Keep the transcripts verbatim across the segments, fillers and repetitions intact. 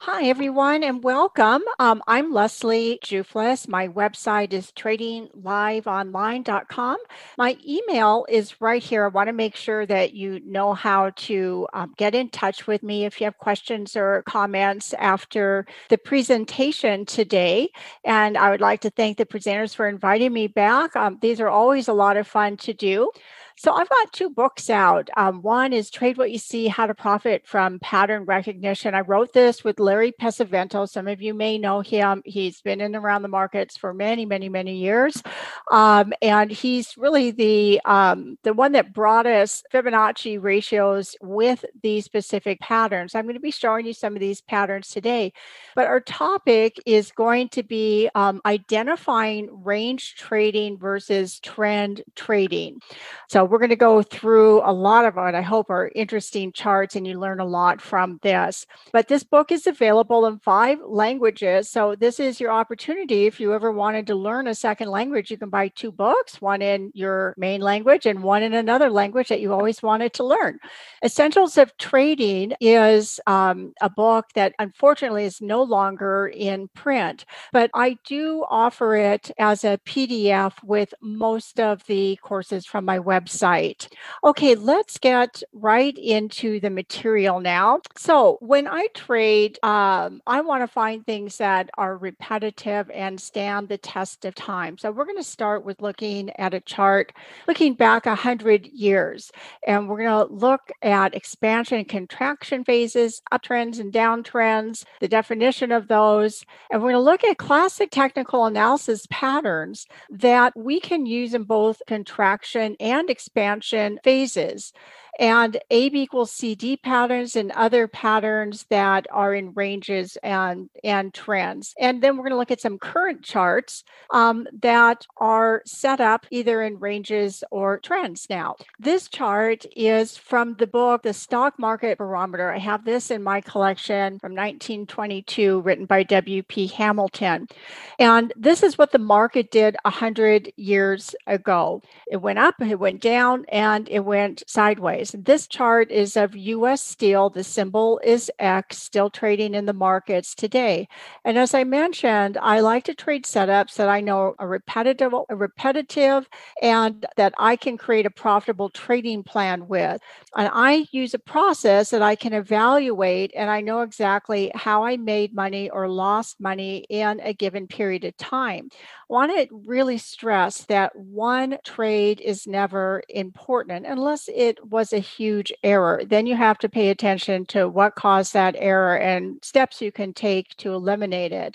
Hi, everyone, and welcome. Um, I'm Leslie Juflis. My website is trading live online dot com. My email is right here. I want to make sure that you know how to um, get in touch with me if you have questions or comments after the presentation today. And I would like to thank the presenters for inviting me back. Um, these are always a lot of fun to do. So I've got two books out. Um, one is Trade What You See, How to Profit from Pattern Recognition. I wrote this with Larry Pesavento. Some of you may know him. He's been in and around the markets for many, many, many years. Um, and he's really the, um, the one that brought us Fibonacci ratios with these specific patterns. I'm going to be showing you some of these patterns today. But our topic is going to be um, identifying range trading versus trend trading. So we're going to go through a lot of what I hope are interesting charts, and you learn a lot from this. But this book is available in five languages. So this is your opportunity. If you ever wanted to learn a second language, you can buy two books, one in your main language and one in another language that you always wanted to learn. Essentials of Trading is um, a book that unfortunately is no longer in print, but I do offer it as a P D F with most of the courses from my website. Okay, let's get right into the material now. So when I trade, um, I want to find things that are repetitive and stand the test of time. So we're going to start with looking at a chart, looking back one hundred years, and we're going to look at expansion and contraction phases, uptrends and downtrends, the definition of those, and we're going to look at classic technical analysis patterns that we can use in both contraction and expansion phases, and A B equals C D patterns and other patterns that are in ranges and, and trends. And then we're going to look at some current charts um, that are set up either in ranges or trends now. This chart is from the book, The Stock Market Barometer. I have this in my collection from nineteen twenty-two, written by W P Hamilton. And this is what the market did one hundred years ago. It went up, it went down, and it went sideways. This chart is of U S Steel. The symbol is X, still trading in the markets today. And as I mentioned, I like to trade setups that I know are repetitive, are repetitive and that I can create a profitable trading plan with. And I use a process that I can evaluate, and I know exactly how I made money or lost money in a given period of time. I want to really stress that one trade is never important unless it was a huge error. Then you have to pay attention to what caused that error and steps you can take to eliminate it.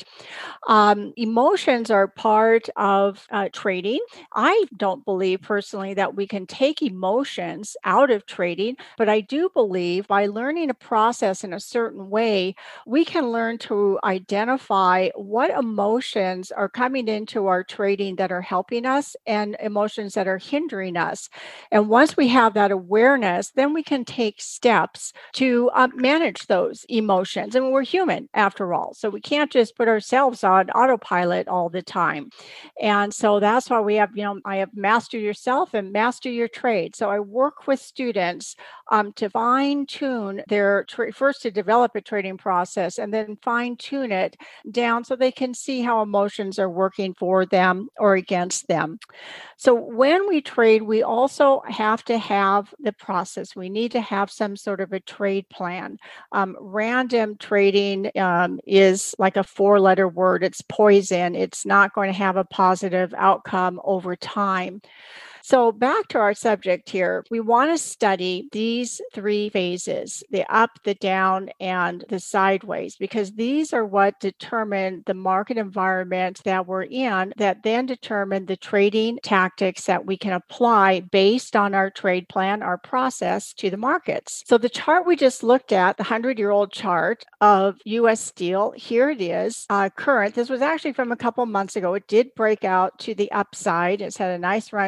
Um, emotions are part of uh, trading. I don't believe personally that we can take emotions out of trading, but I do believe by learning a process in a certain way, we can learn to identify what emotions are coming into our trading that are helping us and emotions that are hindering us. And once we have that awareness, then we can take steps to uh, manage those emotions. And we're human after all, so we can't just put ourselves on autopilot all the time. And so that's why we have, you know, I have Master Yourself and Master Your Trade. So I work with students um, to fine tune their, tra- first to develop a trading process and then fine tune it down so they can see how emotions are working for them or against them. So when we trade, we also have to have the process. We need to have some sort of a trade plan. Um, random trading um, is like a four-letter word. It's poison. It's not going to have a positive outcome over time. So back to our subject here, we want to study these three phases, the up, the down, and the sideways, because these are what determine the market environment that we're in, that then determine the trading tactics that we can apply based on our trade plan, our process to the markets. So the chart we just looked at, the hundred-year-old chart of U S Steel, here it is, uh, current. This was actually from a couple months ago. It did break out to the upside. It's had a nice run to the upside.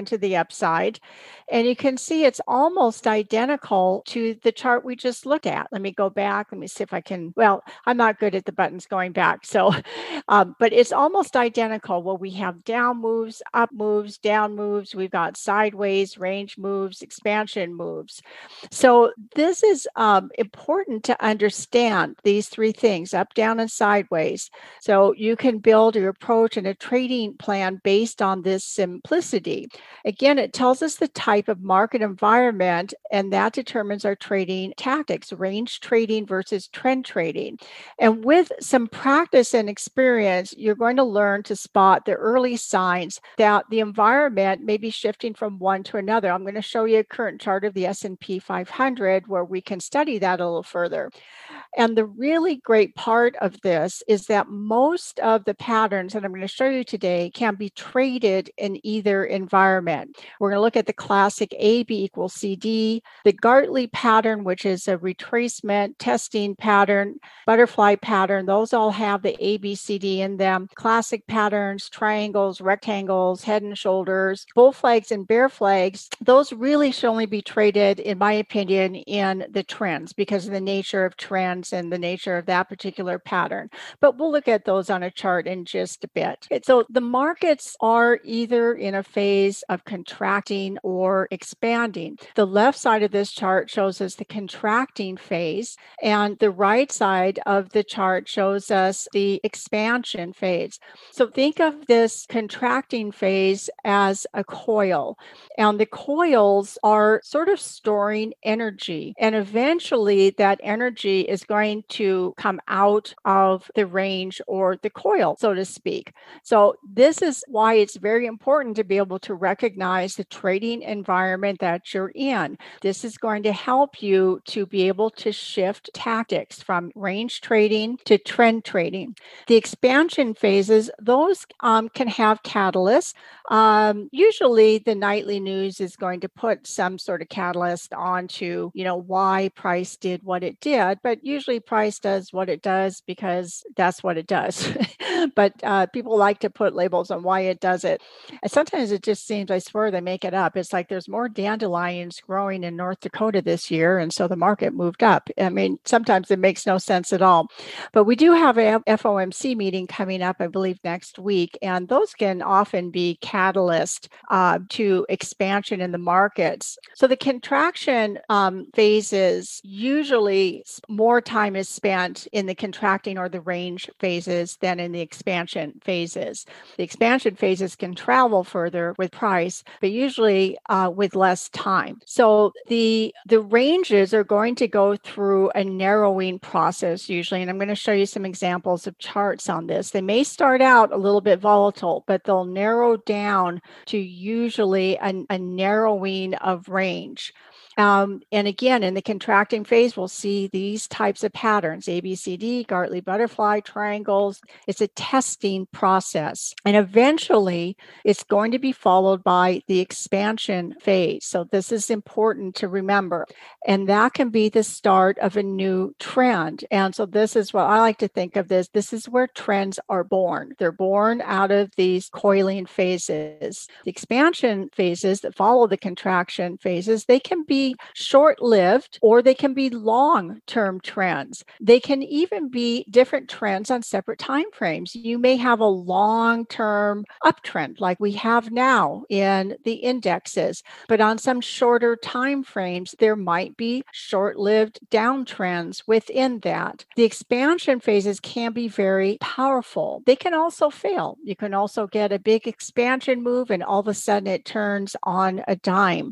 left side. And you can see it's almost identical to the chart we just looked at. Let me go back. Let me see if I can, well, I'm not good at the buttons going back. So, um, but it's almost identical. Well, we have down moves, up moves, down moves. We've got sideways, range moves, expansion moves. So this is um, important to understand these three things, up, down, and sideways. So you can build your approach and a trading plan based on this simplicity. Again, it tells us the type of market environment, and that determines our trading tactics, range trading versus trend trading. And with some practice and experience, you're going to learn to spot the early signs that the environment may be shifting from one to another. I'm going to show you a current chart of the S and P five hundred where we can study that a little further. And the really great part of this is that most of the patterns that I'm going to show you today can be traded in either environment. We're going to look at the classic A B equals C D, the Gartley pattern, which is a retracement testing pattern, butterfly pattern. Those all have the A B C D in them. Classic patterns, triangles, rectangles, head and shoulders, bull flags and bear flags. Those really should only be traded, in my opinion, in the trends because of the nature of trends and the nature of that particular pattern. But we'll look at those on a chart in just a bit. So the markets are either in a phase of contracting or expanding. The left side of this chart shows us the contracting phase, and the right side of the chart shows us the expansion phase. So think of this contracting phase as a coil, and the coils are sort of storing energy, and eventually that energy is going to come out of the range or the coil, so to speak. So this is why it's very important to be able to recognize the trading environment that you're in. This is going to help you to be able to shift tactics from range trading to trend trading. The expansion phases, those um, can have catalysts. Um, usually the nightly news is going to put some sort of catalyst onto, you know, why price did what it did, but usually price does what it does because that's what it does. But uh, people like to put labels on why it does it. And sometimes it just seems, I swear they make it up. It's like there's more dandelions growing in North Dakota this year, and so the market moved up. I mean, sometimes it makes no sense at all. But we do have a F O M C meeting coming up, I believe, next week, and those can often be catalyst uh, to expansion in the markets. So the contraction um, phases, usually more time is spent in the contracting or the range phases than in the expansion phases. The expansion phases can travel further with price, but usually uh, with less time. So the, the ranges are going to go through a narrowing process usually, and I'm going to show you some examples of charts on this. They may start out a little bit volatile, but they'll narrow down to usually a, a narrowing of range. Um, and again, in the contracting phase, we'll see these types of patterns, A, B, C, D, Gartley butterfly, triangles. It's a testing process. And eventually, it's going to be followed by the expansion phase. So this is important to remember. And that can be the start of a new trend. And so this is what I like to think of this. This is where trends are born. They're born out of these coiling phases. The expansion phases that follow the contraction phases, they can be short-lived or they can be long-term trends. They can even be different trends on separate time frames. You may have a long-term uptrend like we have now in the indexes, but on some shorter time frames, there might be short-lived downtrends within that. The expansion phases can be very powerful. They can also fail. You can also get a big expansion move and all of a sudden it turns on a dime.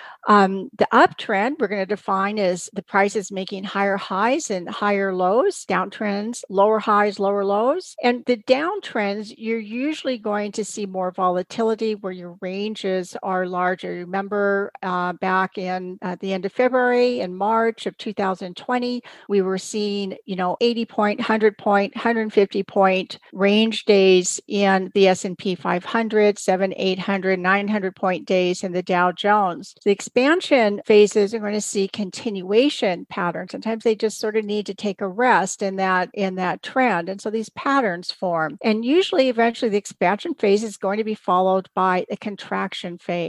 Um, the uptrend we're going to define as the price is making higher highs and higher lows, downtrends, lower highs, lower lows. And the downtrends, you're usually going to see more volatility where your ranges are larger. Remember uh, back in uh, the end of February and March of two thousand twenty, we were seeing, you know, eighty point, one hundred point, one hundred fifty point range days in the S and P five hundred, seven, eight hundred, nine hundred point days in the Dow Jones. The expansion phases are going to see continuation patterns. Sometimes they just sort of need to take a rest in that in that trend. And so these patterns form. And usually eventually the expansion phase is going to be followed by a contraction phase.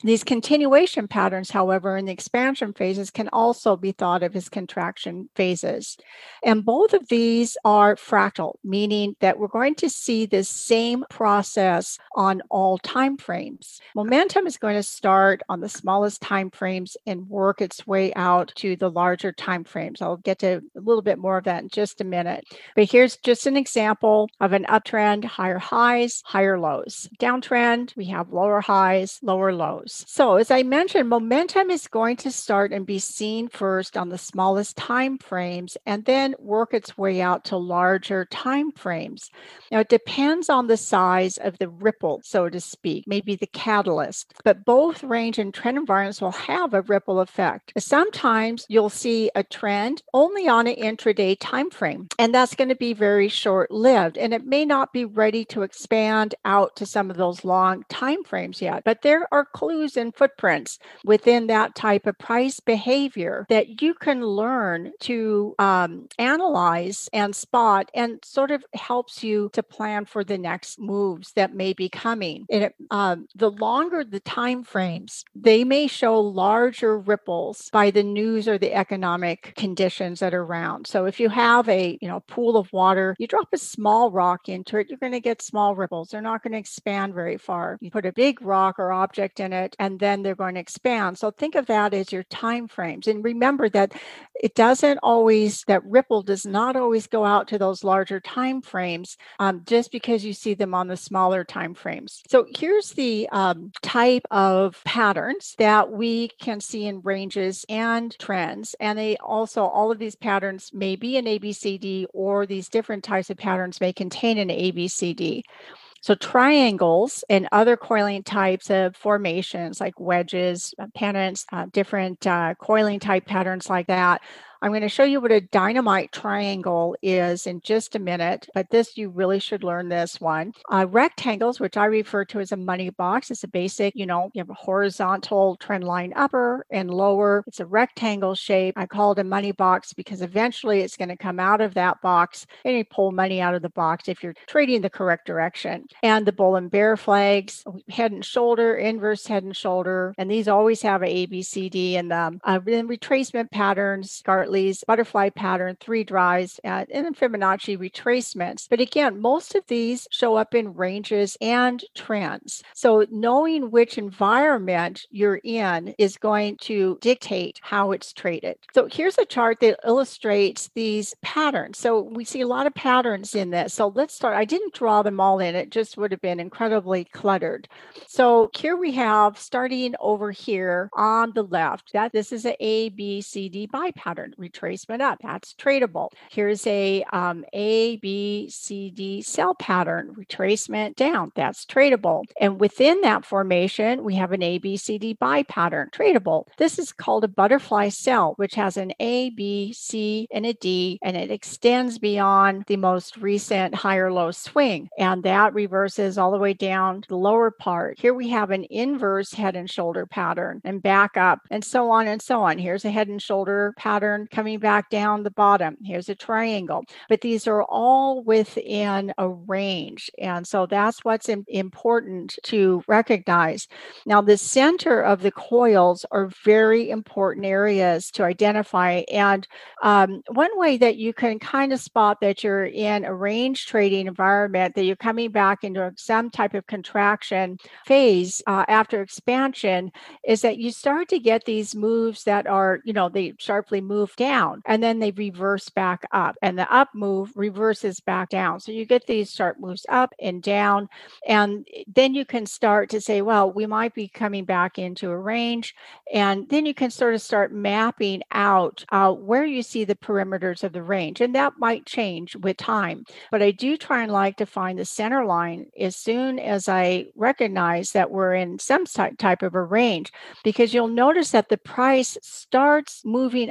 These continuation patterns, however, in the expansion phases can also be thought of as contraction phases. And both of these are fractal, meaning that we're going to see this same process on all time frames. Momentum is going to start on the smallest time frames and work its way out to the larger time frames. I'll get to a little bit more of that in just a minute. But here's just an example of an uptrend: higher highs, higher lows. Downtrend, we have lower highs, lower lows. So as I mentioned, momentum is going to start and be seen first on the smallest time frames and then work its way out to larger time frames. Now, it depends on the size of the ripple, so to speak, maybe the catalyst, but both range and trend environments will have a ripple effect. Sometimes you'll see a trend only on an intraday time frame, and that's going to be very short-lived, and it may not be ready to expand out to some of those long time frames yet, but there are clues and footprints within that type of price behavior that you can learn to um, analyze and spot, and sort of helps you to plan for the next moves that may be coming. And it, um, the longer the time frames, they may show larger ripples by the news or the economic conditions that are around. So if you have a you know pool of water, you drop a small rock into it, you're going to get small ripples. They're not going to expand very far. You put a big rock or object in it, and then they're going to expand. So think of that as your time frames. And remember that it doesn't always, that ripple does not always go out to those larger time frames um, just because you see them on the smaller time frames. So here's the um, type of patterns that we can see in ranges and trends. And they also, all of these patterns may be an A B C D, or these different types of patterns may contain an A B C D. So triangles and other coiling types of formations like wedges, uh, pennants, uh, different uh, coiling type patterns like that. I'm going to show you what a dynamite triangle is in just a minute, but this, you really should learn this one. Uh, rectangles, which I refer to as a money box, is a basic, you know, you have a horizontal trend line upper and lower. It's a rectangle shape. I call it a money box because eventually it's going to come out of that box and you pull money out of the box if you're trading the correct direction. And the bull and bear flags, head and shoulder, inverse head and shoulder, and these always have a A B C D in them. Uh, then retracement patterns, Gartley's butterfly pattern, three drives, uh, and then Fibonacci retracements. But again, most of these show up in ranges and trends. So knowing which environment you're in is going to dictate how it's traded. So here's a chart that illustrates these patterns. So we see a lot of patterns in this. So let's start. I didn't draw them all in. It just would have been incredibly cluttered. So here we have, starting over here on the left, that this is an A B C D buy pattern. Retracement up, that's tradable. Here's a um, A, B, C, D sell pattern, retracement down, that's tradable. And within that formation, we have an A, B, C, D buy pattern, tradable. This is called a butterfly sell, which has an A, B, C, and a D, and it extends beyond the most recent higher low swing. And that reverses all the way down to the lower part. Here we have an inverse head and shoulder pattern and back up, and so on and so on. Here's a head and shoulder pattern coming back down the bottom. Here's a triangle, but these are all within a range. And so that's what's important to recognize. Now, the center of the coils are very important areas to identify. And um, one way that you can kind of spot that you're in a range trading environment, that you're coming back into some type of contraction phase uh, after expansion, is that you start to get these moves that are, you know, they sharply move down and then they reverse back up, and the up move reverses back down. So you get these sharp moves up and down, and then you can start to say, well, we might be coming back into a range. And then you can sort of start mapping out uh, where you see the perimeters of the range. And that might change with time. But I do try and like to find the center line as soon as I recognize that we're in some type of a range, because you'll notice that the price starts moving up and around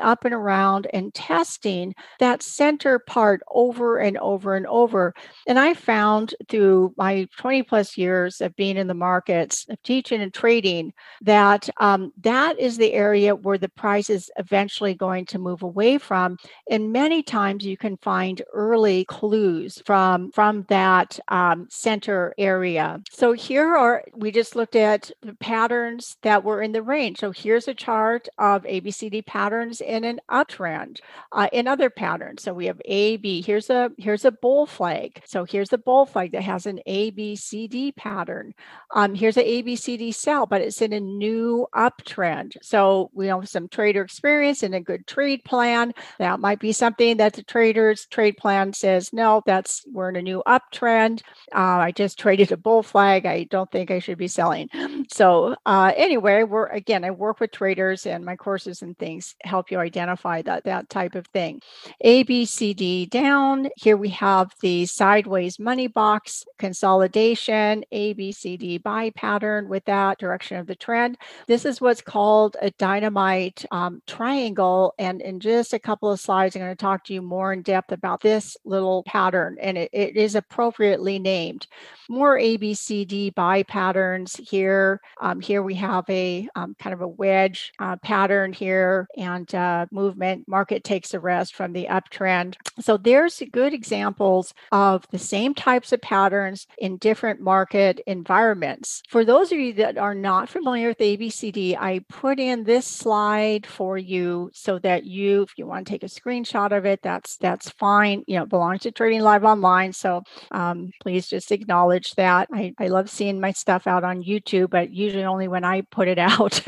around and testing that center part over and over and over. And I found through my twenty plus years of being in the markets, of teaching and trading, that um, that is the area where the price is eventually going to move away from. And many times you can find early clues from, from that um, center area. So here are, we just looked at the patterns that were in the range. So here's a chart of A B C D patterns in an uptrend, uh, in other patterns. So we have A, B, here's a, here's a bull flag. So here's the bull flag that has an A, B, C, D pattern. Um, here's an A, B, C, D sell, but it's in a new uptrend. So we have some trader experience and a good trade plan. That might be something that the trader's trade plan says, no, that's, we're in a new uptrend. Uh, I just traded a bull flag. I don't think I should be selling. So uh, anyway, we're, again, I work with traders, and my courses and things help you identify that, that type of thing. A, B, C, D down. Here we have the sideways money box consolidation, A, B, C, D buy pattern with that direction of the trend. This is what's called a dynamite um, triangle. And in just a couple of slides, I'm going to talk to you more in depth about this little pattern, and it, it is appropriately named. More A, B, C, D buy patterns here. Um, here we have a um, kind of a wedge uh, pattern here, and uh, movement. Market takes a rest from the uptrend. So there's good examples of the same types of patterns in different market environments. For those of you that are not familiar with A B C D, I put in this slide for you so that you, if you want to take a screenshot of it, that's that's fine. You know, it belongs to Trading Live Online. So um, please just acknowledge that. I, I love seeing my stuff out on YouTube, but usually only when I put it out.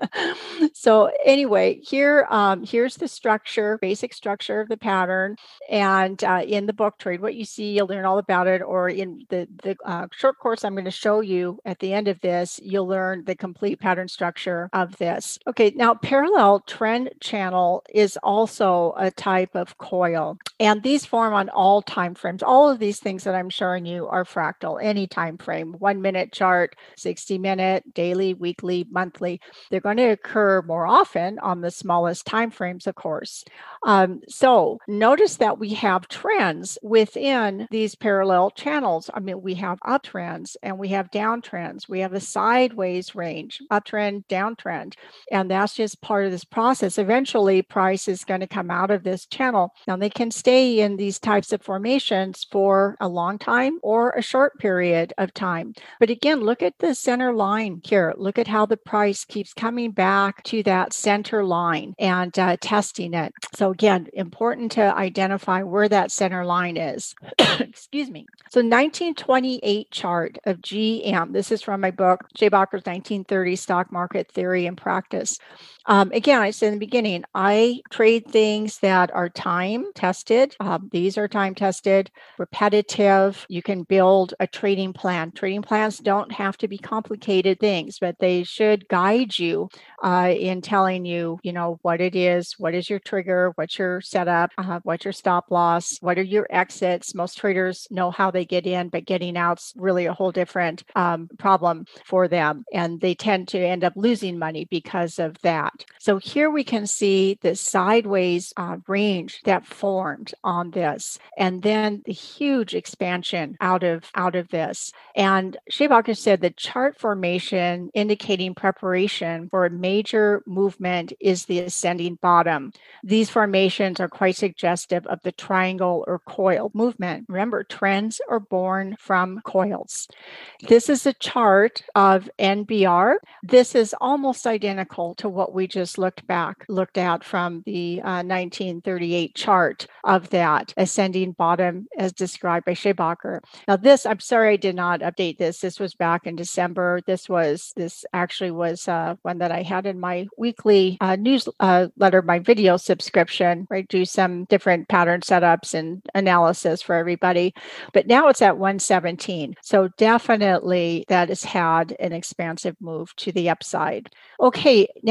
So anyway, here um, here's the structure, basic structure of the pattern. And uh, in the book Trade What You See, you'll learn all about it. Or in the, the uh, short course I'm going to show you at the end of this, you'll learn the complete pattern structure of this. Okay, now parallel trend channel is also a type of coil. And these form on all time frames. All of these things that I'm showing you are fractal, any time frame, one minute chart, sixty minute, daily, weekly, monthly. They're going to occur more often on the smallest time frames, of course. Um, so notice that we have trends within these parallel channels. I mean, we have uptrends and we have downtrends. We have a sideways range, uptrend, downtrend, and that's just part of this process. Eventually, price is going to come out of this channel. Now, they can stay in these types of formations for a long time or a short period of time. But again, look at the center line here. Look at how the price keeps coming back to that center line and uh, testing it. So again, important to identify where that center line is. Excuse me. So nineteen twenty-eight chart of G M. This is from my book, Jay Bacher's nineteen thirty Stock Market Theory and Practice. Um, again, I said in the beginning, I trade things that are time tested. Um, these are time tested, repetitive. You can build a trading plan. Trading plans don't have to be complicated things, but they should guide you uh, in telling you, you know, what it is, what is your trigger, what's your setup, uh, what's your stop loss, what are your exits. Most traders know how they get in, but getting out's really a whole different um, problem for them. And they tend to end up losing money because of that. So here we can see the sideways uh, range that formed on this, and then the huge expansion out of out of this. And Jay Bacher said the chart formation indicating preparation for a major movement is the ascending bottom. These formations are quite suggestive of the triangle or coil movement. Remember, trends are born from coils. This is a chart of N B R. This is almost identical to what we just looked back, looked at from the uh, nineteen thirty-eight chart of that ascending bottom as described by Jay Bacher. Now this, I'm sorry I did not update this. This was back in December. This was, this actually was uh, one that I had in my weekly uh, newsletter, my video subscription, where I do some different pattern setups and analysis for everybody. But now it's at one seventeen. So definitely that has had an expansive move to the upside. Okay, now to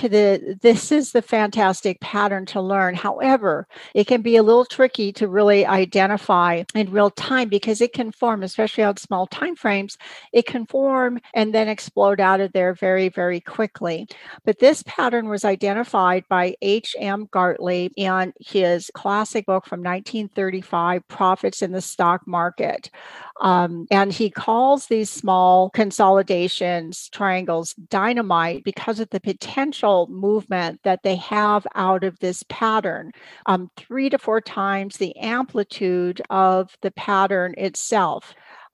the, this is the fantastic pattern to learn. However, it can be a little tricky to really identify in real time because it can form, especially on small time frames, it can form and then explode out of there very, very quickly. But this pattern was identified by H M Gartley in his classic book from nineteen thirty-five, Profits in the Stock Market. Um, and he calls these small consolidations, triangles, dynamite because of the potential movement that they have out of this pattern, um, three to four times the amplitude of the pattern itself.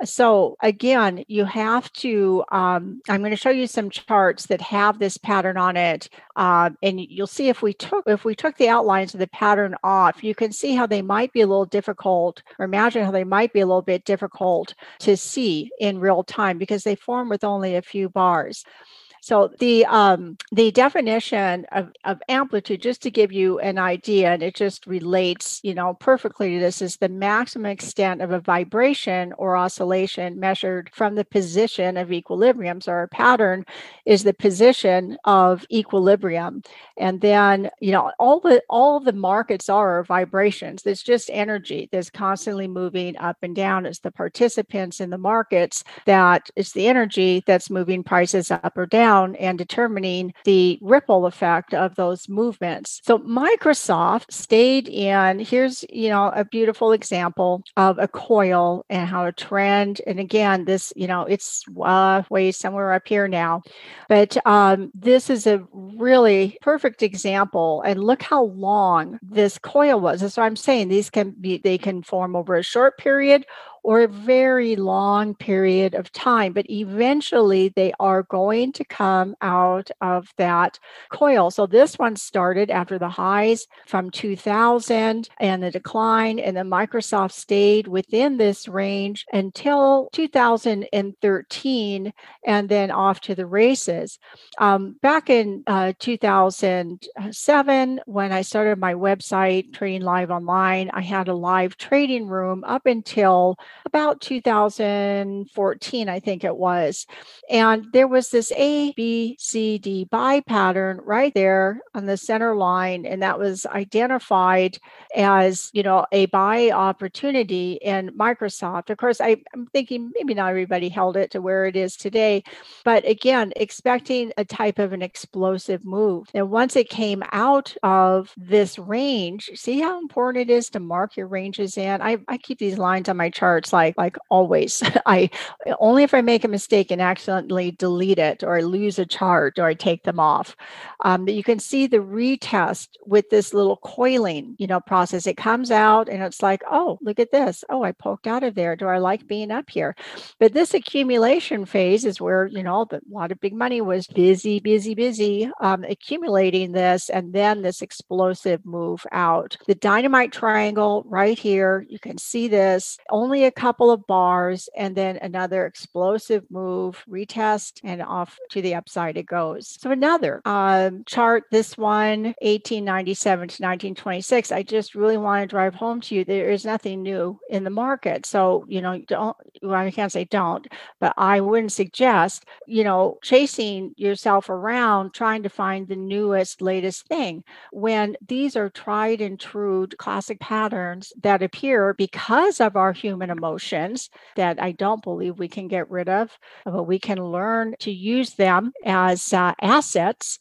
So again, you have to, um, I'm going to show you some charts that have this pattern on it. Uh, and you'll see if we took, if we took the outlines of the pattern off, you can see how they might be a little difficult, or imagine how they might be a little bit difficult to see in real time because they form with only a few bars. So the um, the definition of, of amplitude, just to give you an idea, and it just relates, you know, perfectly to this, is the maximum extent of a vibration or oscillation measured from the position of equilibrium. So our pattern is the position of equilibrium, and then you know all the all the markets are vibrations. There's just energy that's constantly moving up and down. It's the participants in the markets that it's the energy that's moving prices up or down and determining the ripple effect of those movements. So Microsoft stayed in, here's, you know, a beautiful example of a coil and how a trend, and again, this, you know, it's uh, way somewhere up here now, but um, this is a really perfect example. And look how long this coil was. That's what I'm saying. These can be, they can form over a short period or a very long period of time, but eventually they are going to come out of that coil. So this one started after the highs from two thousand and the decline, and then Microsoft stayed within this range until two thousand thirteen, and then off to the races. Um, back in uh, two thousand seven, when I started my website, Trading Live Online, I had a live trading room up until about two thousand fourteen, I think it was. And there was this A, B, C, D buy pattern right there on the center line. And that was identified as, you know, a buy opportunity in Microsoft. Of course, I, I'm thinking maybe not everybody held it to where it is today, but again, expecting a type of an explosive move. And once it came out of this range, see how important it is to mark your ranges in? I, I keep these lines on my charts like like always. I only if I make a mistake and accidentally delete it, or I lose a chart, or I take them off. Um, but you can see the retest with this little coiling, you know, process. It comes out and it's like, oh, look at this. Oh, I poked out of there. Do I like being up here? But this accumulation phase is where, you know, the, a lot of big money was busy, busy, busy um, accumulating this, and then this explosive move out. The dynamite triangle right here, you can see this, only a couple of bars, and then another explosive move, retest, and off to the upside it goes. So another um, chart, this one, eighteen ninety-seven to nineteen twenty-six, I just really want to drive home to you, there is nothing new in the market. So, you know, don't, well, I can't say don't, but I wouldn't suggest, you know, chasing yourself around trying to find the newest, latest thing when these are tried and true classic patterns that appear because of our human emotions that I don't believe we can get rid of, but we can learn to use them as uh, assets.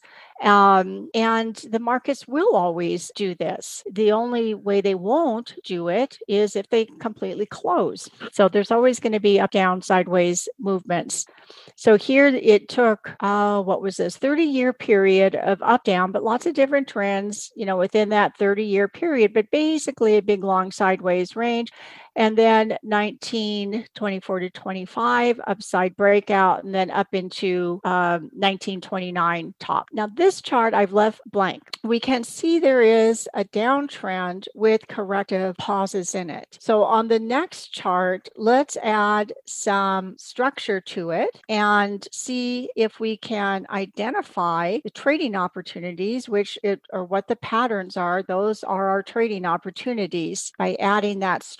Um, and the markets will always do this. The only way they won't do it is if they completely close. So there's always going to be up, down, sideways movements. So here it took, uh, what was this, thirty year period of up, down, but lots of different trends, you know, within that thirty year period, but basically a big long sideways range. And then nineteen twenty-four to twenty-five, upside breakout, and then up into um, nineteen twenty-nine top. Now, this chart I've left blank. We can see there is a downtrend with corrective pauses in it. So on the next chart, let's add some structure to it and see if we can identify the trading opportunities, which it, or what the patterns are. Those are our trading opportunities by adding that structure.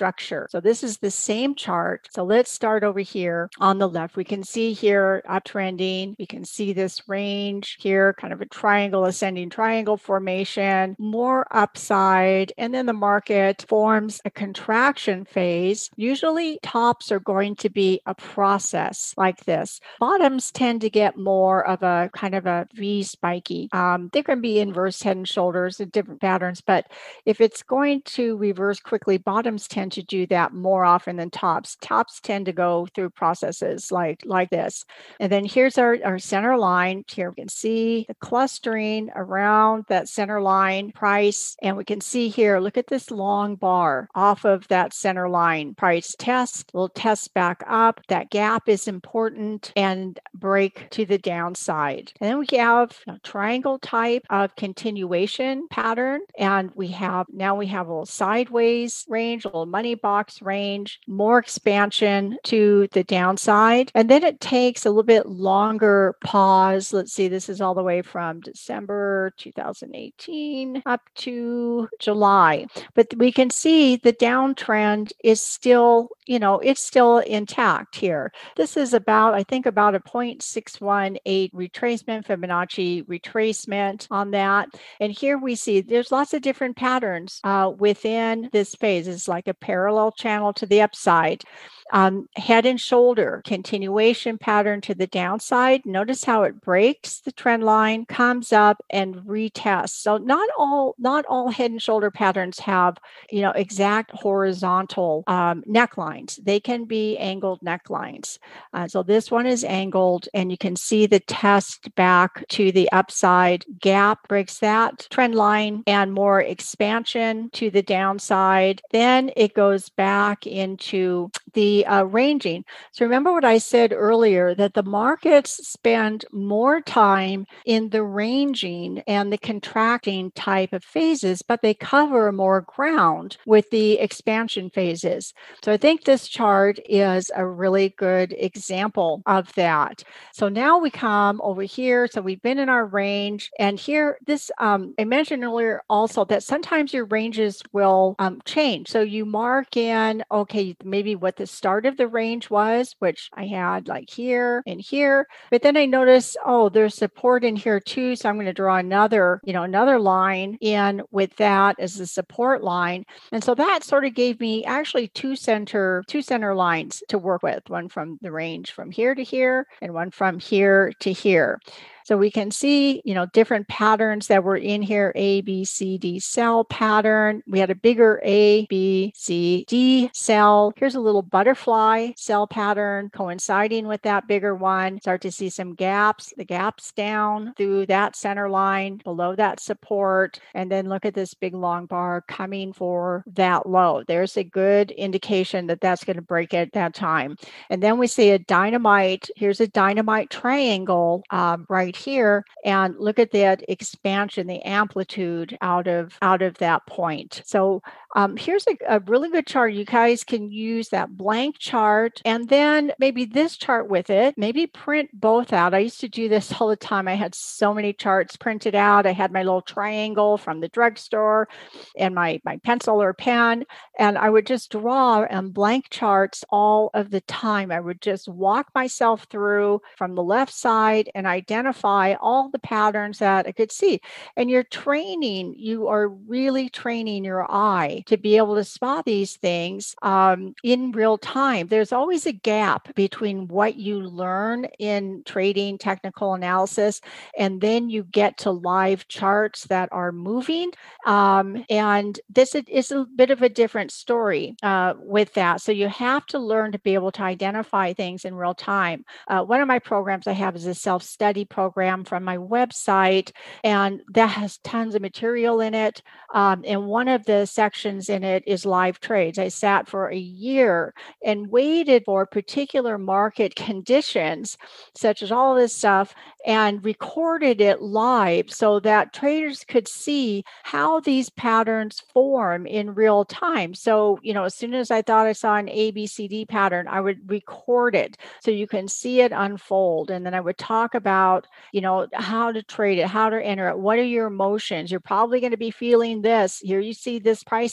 here. So this is the same chart. So let's start over here on the left. We can see here uptrending. We can see this range here, kind of a triangle, ascending triangle formation, more upside, and then the market forms a contraction phase. Usually tops are going to be a process like this. Bottoms tend to get more of a kind of a V spiky. Um, they can be inverse head and shoulders in different patterns, but if it's going to reverse quickly, bottoms tend to do that more often than tops. Tops tend to go through processes like, like this. And then here's our, our center line. Here we can see the clustering around that center line price. And we can see here, look at this long bar off of that center line. Price test, will test back up. That gap is important and break to the downside. And then we have a triangle type of continuation pattern. And we have, now we have a little sideways range, a little money box range, more expansion to the downside. And then it takes a little bit longer pause. Let's see, this is all the way from December two thousand eighteen up to July. But we can see the downtrend is still, you know, it's still intact here. This is about, I think, about a zero point six one eight retracement, Fibonacci retracement on that. And here we see there's lots of different patterns uh, within this phase. It's like a parallel channel to the upside. Um, head and shoulder continuation pattern to the downside. Notice how it breaks the trend line, comes up and retests. So not all not all head and shoulder patterns have, you know, exact horizontal um, necklines. They can be angled necklines. Uh, so this one is angled, and you can see the test back to the upside. Gap breaks that trend line, and more expansion to the downside. Then it goes back into the Uh, ranging. So remember what I said earlier, that the markets spend more time in the ranging and the contracting type of phases, but they cover more ground with the expansion phases. So I think this chart is a really good example of that. So now we come over here. So we've been in our range, and here, this, um, I mentioned earlier also that sometimes your ranges will um, change. So you mark in, okay, maybe what the start of the range was, which I had like here and here, but then I noticed, oh, there's support in here too. So I'm going to draw another, you know, another line in with that as the support line. And so that sort of gave me actually two center, two center lines to work with, one from the range from here to here and one from here to here. So we can see, you know, different patterns that were in here, A, B, C, D cell pattern. We had a bigger A, B, C, D cell. Here's a little butterfly cell pattern coinciding with that bigger one. Start to see some gaps, the gaps down through that center line, below that support. And then look at this big long bar coming for that low. There's a good indication that that's going to break at that time. And then we see a dynamite. Here's a dynamite triangle um, right here, and look at that expansion, the amplitude out of out of that point. So um, here's a, a really good chart. You guys can use that blank chart and then maybe this chart with it. Maybe print both out. I used to do this all the time. I had so many charts printed out. I had my little triangle from the drugstore and my my pencil or pen, and I would just draw and blank charts all of the time. I would just walk myself through from the left side and identify all the patterns that I could see. And you're training, you are really training your eye to be able to spot these things um, in real time. There's always a gap between what you learn in trading technical analysis and then you get to live charts that are moving. Um, and this is a bit of a different story uh, with that. So you have to learn to be able to identify things in real time. Uh, one of my programs I have is a self-study program from my website, and that has tons of material in it. Um, and one of the sections in it is live trades. I sat for a year and waited for particular market conditions, such as all this stuff, and recorded it live so that traders could see how these patterns form in real time. So, you know, as soon as I thought I saw an A, B, C, D pattern, I would record it so you can see it unfold. And then I would talk about, you know, how to trade it, how to enter it, what are your emotions? You're probably going to be feeling this. Here you see this price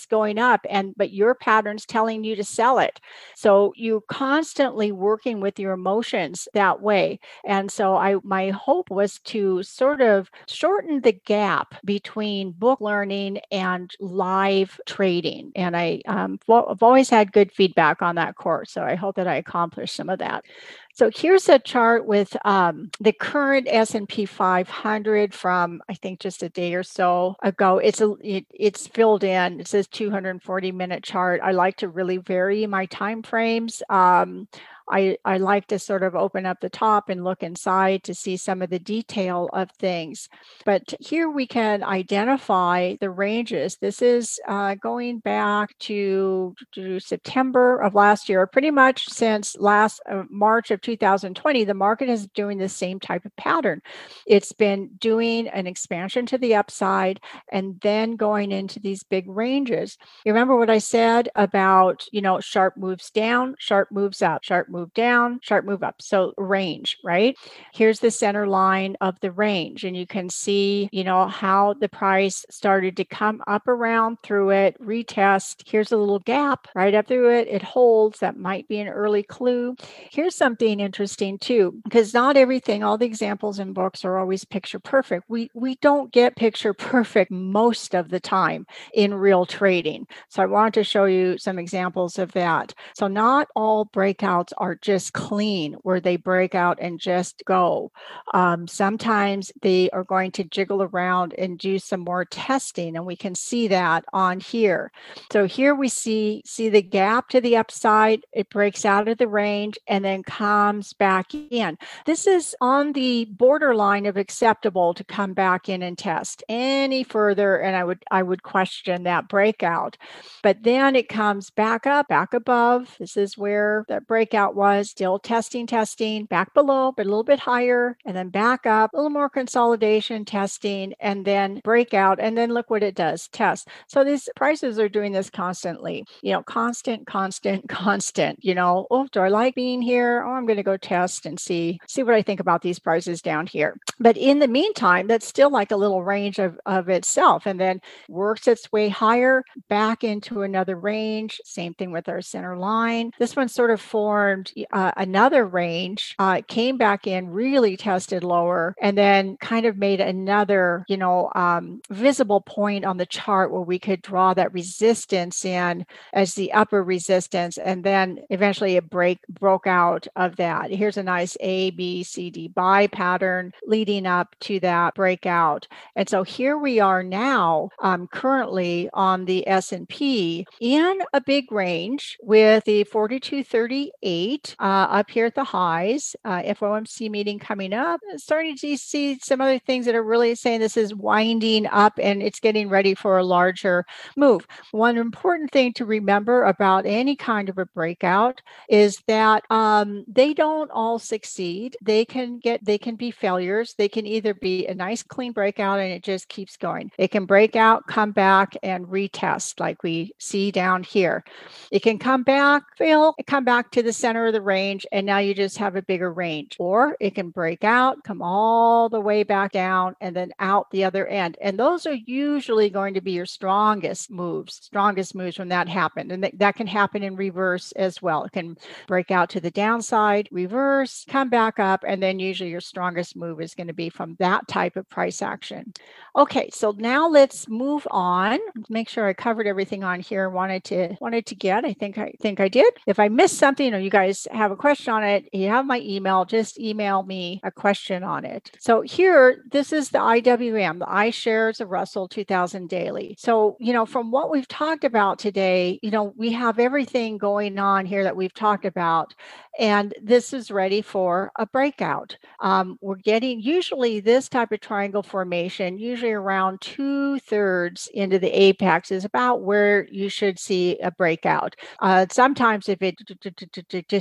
price going up, and but your pattern's telling you to sell it. So you're constantly working with your emotions that way. And so I my hope was to sort of shorten the gap between book learning and live trading. And I um, well, I've always had good feedback on that course. So I hope that I accomplished some of that. So here's a chart with um, the current S and P five hundred from, I think, just a day or so ago. It's a it, it's filled in. It says two hundred forty minute chart. I like to really vary my time frames. Um, I, I like to sort of open up the top and look inside to see some of the detail of things. But here we can identify the ranges. This is uh, going back to, to September of last year, pretty much since last uh, March of two thousand twenty, the market is doing the same type of pattern. It's been doing an expansion to the upside and then going into these big ranges. You remember what I said about, you know, sharp moves down, sharp moves up, sharp move down, sharp move up. So range, right? Here's the center line of the range. And you can see, you know, how the price started to come up around through it, retest. Here's a little gap right up through it. It holds. That might be an early clue. Here's something interesting too, because not everything, all the examples in books are always picture perfect. We we don't get picture perfect most of the time in real trading. So I wanted to show you some examples of that. So not all breakouts are just clean where they break out and just go. Um, sometimes they are going to jiggle around and do some more testing, and we can see that on here. So here we see, see the gap to the upside. It breaks out of the range and then comes back in. This is on the borderline of acceptable to come back in and test any further, and I would I would question that breakout. But then it comes back up, back above. This is where that breakout was, still testing, testing, back below, but a little bit higher, and then back up, a little more consolidation, testing, and then breakout. And then look what it does, test. So these prices are doing this constantly, you know, constant, constant, constant, you know, oh, do I like being here? Oh, I'm going to go test and see, see what I think about these prices down here. But in the meantime, that's still like a little range of, of itself, and then works its way higher, back into another range. Same thing with our center line. This one sort of formed uh, another range, uh, came back in, really tested lower, and then kind of made another, you know, um, visible point on the chart where we could draw that resistance in as the upper resistance, and then eventually it break broke out of that. Here's a nice A, B, C, D buy pattern leading up to that breakout. And so here we are now, um, currently on the S and P in a big range with the forty-two thirty-eight uh, up here at the highs. Uh, F O M C meeting coming up. Starting to see some other things that are really saying this is winding up and it's getting ready for a larger move. One important thing to remember about any kind of a breakout is that um, they don't all succeed. They can get, they can be failures. They can either be a nice clean breakout and it just keeps going. It can break out, come back, and retest like we see down here. It can come back, fail, come back to the center of the range, and now you just have a bigger range. Or it can break out, come all the way back down, and then out the other end. And those are usually going to be your strongest moves, strongest moves when that happened. And th- that can happen in reverse as well. It can break out to the downside, reverse, come back up, and then usually your strongest move is going to be from that type of price action. Okay, so now let's move on. Make sure I covered everything on here. Wanted to wanted to get. I think I think I did. If I missed something or you guys have a question on it, you have my email. Just email me a question on it. So here, this is the I W M, the iShares of Russell two thousand daily. So you know, from what we've talked about today, you know, we have everything going on here that we've talked about, and this is ready for a breakout. Um, we're getting usually this type of triangle formation, usually around two thirds into the apex is about where you should see a breakout. Uh, sometimes if it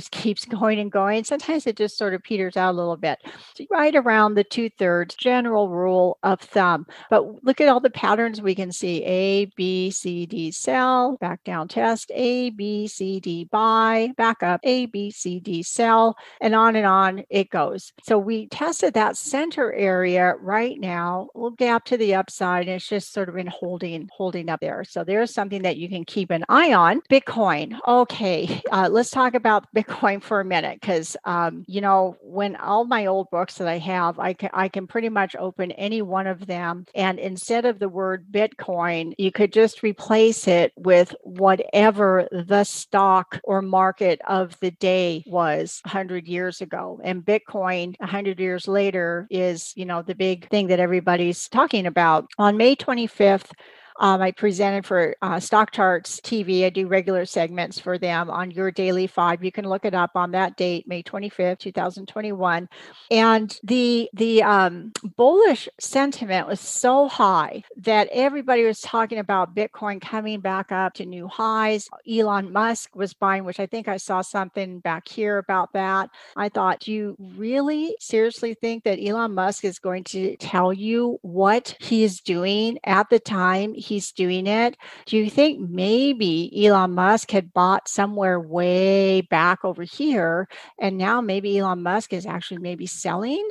just keeps going and going. Sometimes it just sort of peters out a little bit. So right around the two thirds general rule of thumb. But look at all the patterns we can see. A, B, C, D, sell, back down test, A, B, C, D, buy, back up, A, B, C, D, sell, and on and on it goes. So we tested that center area right now, a little gap to the upside, and it's just sort of been holding, holding up there. So there's something that you can keep an eye on. Bitcoin. Okay, uh, let's talk about Bitcoin for a minute, because um, you know, when all my old books that I have, I can I can pretty much open any one of them, and instead of the word Bitcoin, you could just replace it with whatever the stock or market of the day was one hundred years ago. And Bitcoin one hundred years later is, you know, the big thing that everybody's talking about. On May twenty-fifth, Um, I presented for uh, Stock Charts T V. I do regular segments for them on Your Daily Five. You can look it up on that date, May twenty-fifth, twenty twenty-one. And the the um, bullish sentiment was so high that everybody was talking about Bitcoin coming back up to new highs. Elon Musk was buying, which I think I saw something back here about that. I thought, do you really seriously think that Elon Musk is going to tell you what he is doing at the time he's doing it? Do you think maybe Elon Musk had bought somewhere way back over here, and now maybe Elon Musk is actually maybe selling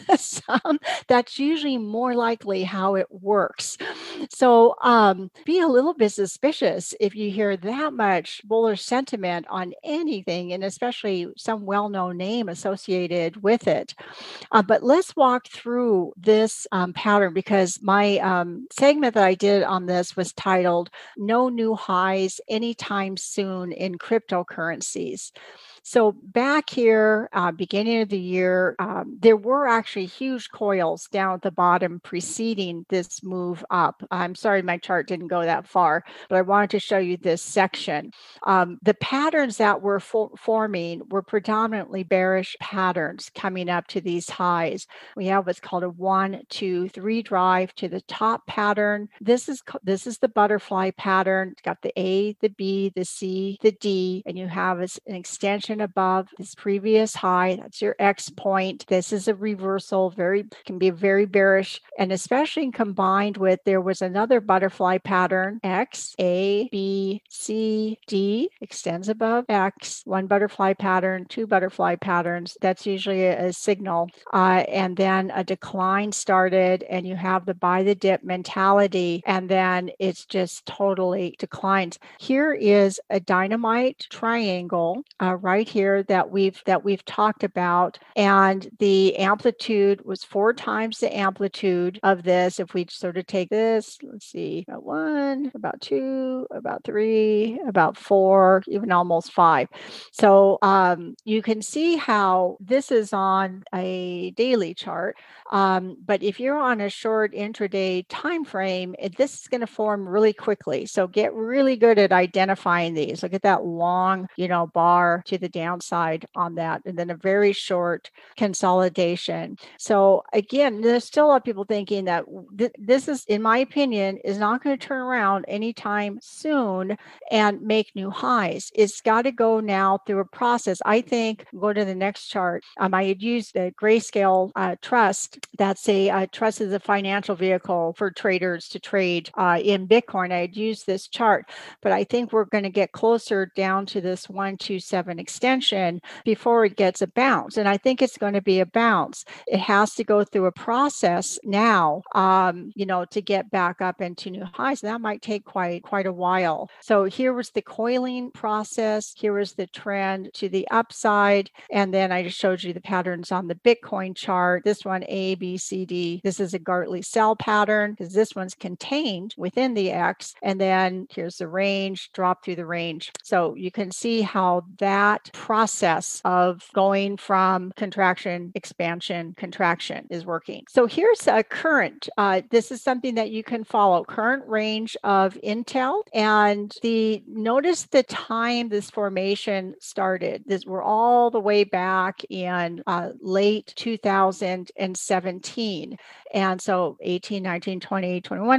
some? That's usually more likely how it works. So um, be a little bit suspicious if you hear that much bullish sentiment on anything, and especially some well-known name associated with it. Uh, but let's walk through this um, pattern, because my um, segment that I did on this was titled No New Highs Anytime Soon in Cryptocurrencies. So back here, uh, beginning of the year, um, there were actually huge coils down at the bottom preceding this move up. I'm sorry, my chart didn't go that far, but I wanted to show you this section. Um, the patterns that were fo- forming were predominantly bearish patterns coming up to these highs. We have what's called a one, two, three drive to the top pattern. This is this is the butterfly pattern. It's got the A, the B, the C, the D, and you have an extension above this previous high. That's your X point. This is a reversal, very can be very bearish, and especially combined with there was another butterfly pattern, X, A, B, C, D, extends above X, one butterfly pattern, two butterfly patterns. That's usually a, a signal. Uh, and then a decline started, and you have the buy the dip mentality, and then it's just totally declines. Here is a dynamite triangle uh, right here that we've that we've talked about, and the amplitude was four times the amplitude of this. If we sort of take this, let's see, about one, about two, about three, about four, even almost five. So um, you can see how this is on a daily chart, um, but if you're on a short intraday time frame, it, this is going to form really quickly. So get really good at identifying these. Look at that long, you know, bar to the downside on that, and then a very short consolidation. So again, there's still a lot of people thinking that th- this is, in my opinion, is not going to turn around anytime soon and make new highs. It's got to go now through a process. I think, go to the next chart. Um, I had used the Grayscale uh, Trust. That's a uh, trust is a financial vehicle for traders to trade uh, in Bitcoin. I had used this chart, but I think we're going to get closer down to this one two seven extension before it gets a bounce. And I think it's going to be a bounce. It has to go through a process now, um, you know, to get back up into new highs. That might take quite quite a while. So here was the coiling process. Here was the trend to the upside. And then I just showed you the patterns on the Bitcoin chart. This one, A, B, C, D. This is a Gartley sell pattern, because this one's contained within the X. And then here's the range, drop through the range. So you can see how that process of going from contraction, expansion, contraction is working. So here's a current. Uh, this is something that you can follow. Current range of Intel, and the notice the time this formation started. This we're all the way back in uh, late two thousand seventeen. And so eighteen, nineteen, twenty, twenty-one, we're four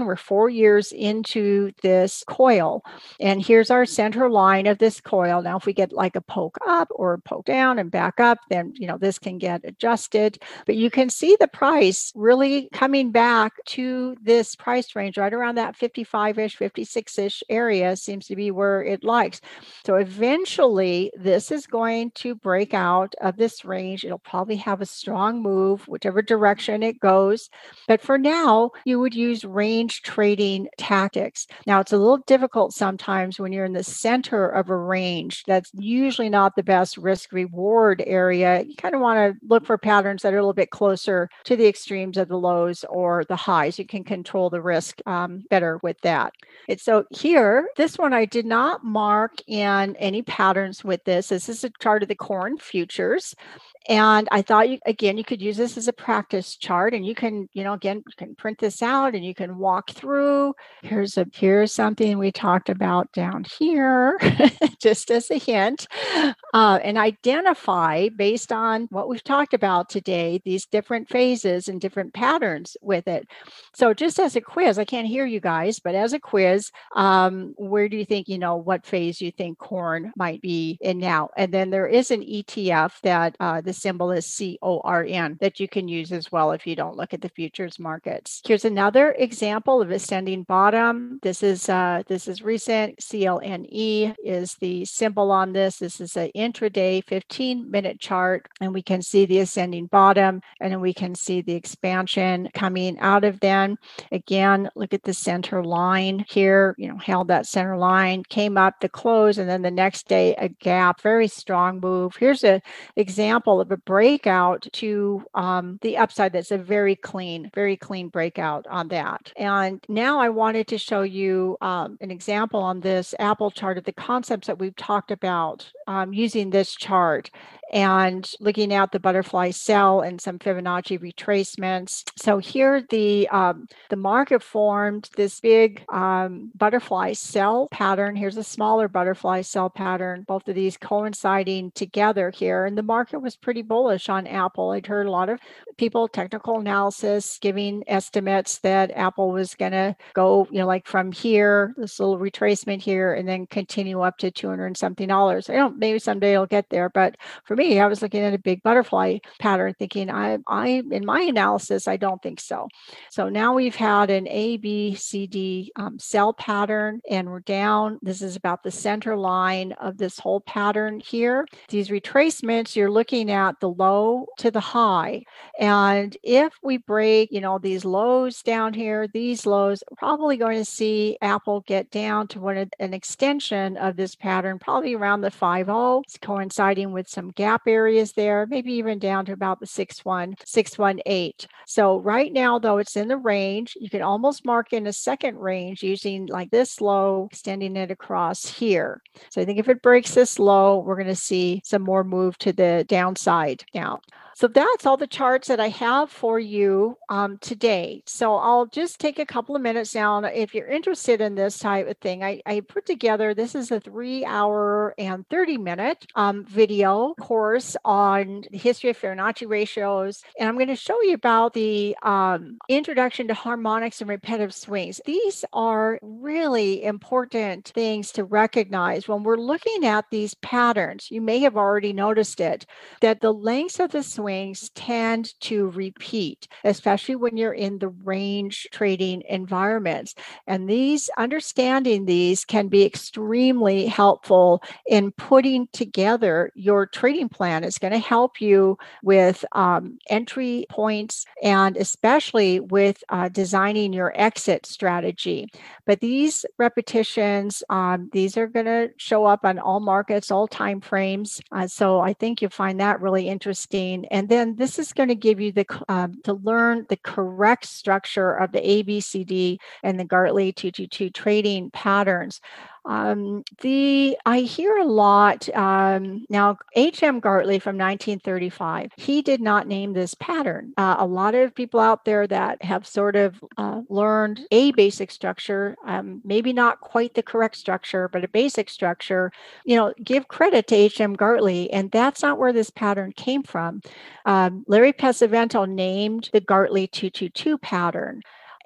four years into this coil. And here's our center line of this coil. Now, if we get like a poke up or a poke down and back up, then, you know, this can get adjusted. But you can see the price really coming back to this price range right around that fifty-five-ish, fifty-six-ish area seems to be where it likes. So eventually, this is going to break out of this range. It'll probably have a strong move, whichever direction it goes. But for now, you would use range trading tactics. Now, it's a little difficult sometimes when you're in the center of a range. That's usually not the best risk reward area. You kind of want to look for patterns that are a little bit closer to the extremes of the lows or the highs. You can control the risk um, better with that. And so here, this one I did not mark in any patterns with this. This is a chart of the corn futures. And I thought, you, again, you could use this as a practice chart, and you can, you know, again, you can print this out and you can walk through. Here's a here's something we talked about down here, just as a hint, uh, and identify based on what we've talked about today, these different phases and different patterns with it. So just as a quiz, I can't hear you guys, but as a quiz, um, where do you think, you know, what phase you think corn might be in now? And then there is an E T F that uh, the symbol is C O R N that you can use as well if you don't look at the futures markets. Here's another example of ascending bottom. This is uh, this is recent. C L N E is the symbol on this. This is an intraday fifteen minute chart, and we can see the ascending bottom, and then we can see the expansion coming out of them. Again, look at the center line here, you know, held that center line, came up to close, and then the next day a gap, very strong move. Here's an example of a breakout to um, the upside that's a very clean, very clean breakout on that. And now I wanted to show you um, an example on this Apple chart of the concepts that we've talked about um, using this chart and looking at the butterfly cell and some Fibonacci retracements. So here the um, the market formed this big um, butterfly cell pattern. Here's a smaller butterfly cell pattern, both of these coinciding together here. And the market was pretty bullish on Apple. I'd heard a lot of people, technical analysis, giving estimates that Apple was going to go, you know, like from here, this little retracement here, and then continue up to two hundred and something dollars. I don't, maybe someday it'll get there, but for me, I was looking at a big butterfly pattern thinking, I, I, in my analysis, I don't think so. So now we've had an A, B, C, D um, cell pattern, and we're down. This is about the center line of this whole pattern here. These retracements, you're looking at the low to the high. And if we break, you know, these lows down here, these lows, we're probably going to see Apple get down to one of, an extension of this pattern, probably around the five oh. It's coinciding with some gap areas there, maybe even down to about the six one, six one eight. So right now, though, it's in the range. You can almost mark in a second range using like this low, extending it across here. So I think if it breaks this low, we're going to see some more move to the downside now. So that's all the charts that I have for you um, today. So I'll just take a couple of minutes now. If you're interested in this type of thing, I, I put together, this is a three hour and thirty minute um, video course on the history of Fibonacci ratios. And I'm going to show you about the um, introduction to harmonics and repetitive swings. These are really important things to recognize when we're looking at these patterns. You may have already noticed it, that the lengths of the swing tend to repeat, especially when you're in the range trading environments. And these, understanding these can be extremely helpful in putting together your trading plan. It's going to help you with um, entry points and especially with uh, designing your exit strategy. But these repetitions, um, these are going to show up on all markets, all time frames. Uh, so I think you'll find that really interesting. And then this is going to give you the um, to learn the correct structure of the A B C D and the Gartley two two two trading patterns. Um, the I hear a lot um, now. H M Gartley from nineteen thirty-five. He did not name this pattern. Uh, a lot of people out there that have sort of uh, learned a basic structure, um, maybe not quite the correct structure, but a basic structure. You know, give credit to H M Gartley, and that's not where this pattern came from. Um, Larry Pesavento named the Gartley two two two pattern.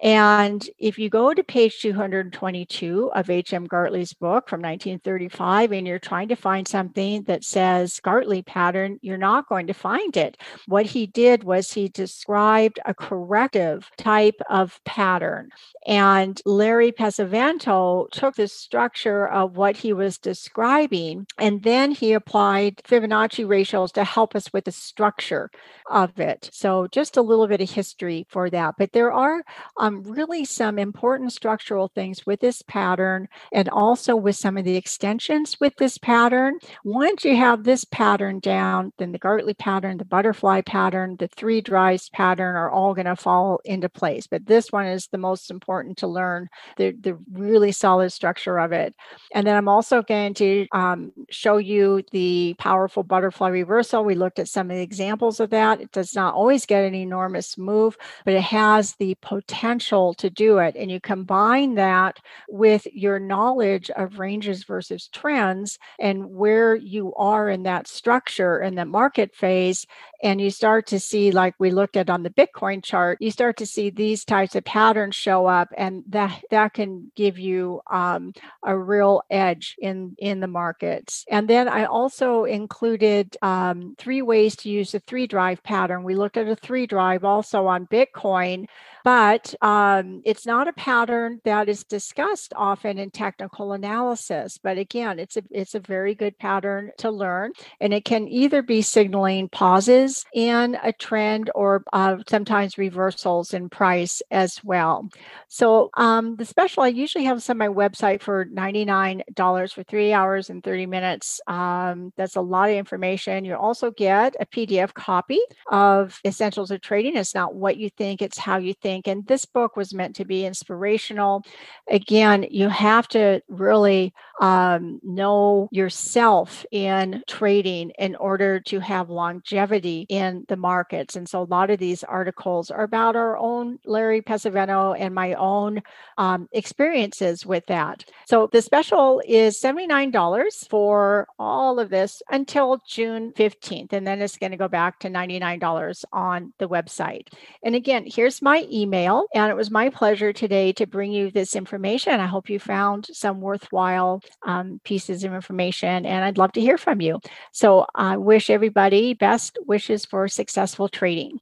And if you go to page two hundred twenty-two of H M. Gartley's book from nineteen thirty-five, and you're trying to find something that says Gartley pattern, you're not going to find it. What he did was he described a corrective type of pattern. And Larry Pesavento took the structure of what he was describing, and then he applied Fibonacci ratios to help us with the structure of it. So just a little bit of history for that. But there are um, really some important structural things with this pattern, and also with some of the extensions with this pattern. Once you have this pattern down, then the Gartley pattern, the butterfly pattern, the three drives pattern are all going to fall into place. But this one is the most important to learn, the, the really solid structure of it. And then I'm also going to um, show you the powerful butterfly reversal. We looked at some of the examples of that. It does not always get an enormous move, but it has the potential to do it. And you combine that with your knowledge of ranges versus trends and where you are in that structure in the market phase, and you start to see, like we looked at on the Bitcoin chart, you start to see these types of patterns show up, and that that can give you um, a real edge in in the markets. And then I also included um, three ways to use the three drive pattern. We looked at a three drive also on Bitcoin, but um, it's not a pattern that is discussed often in technical analysis. But again, it's a it's a very good pattern to learn, and it can either be signaling pauses in a trend or uh, sometimes reversals in price as well. So um, the special I usually have this on my website for ninety-nine dollars for three hours and thirty minutes. Um, that's a lot of information. You also get a P D F copy of Essentials of Trading. It's not what you think, it's how you think. And this book was meant to be inspirational. Again, you have to really um, know yourself in trading in order to have longevity in the markets. And so a lot of these articles are about our own Larry Pesavento and my own um, experiences with that. So the special is seventy-nine dollars for all of this until June fifteenth. And then it's going to go back to ninety-nine dollars on the website. And again, here's my email. And it was my pleasure today to bring you this information. I hope you found some worthwhile um, pieces of information, and I'd love to hear from you. So I wish everybody best wishes for successful trading.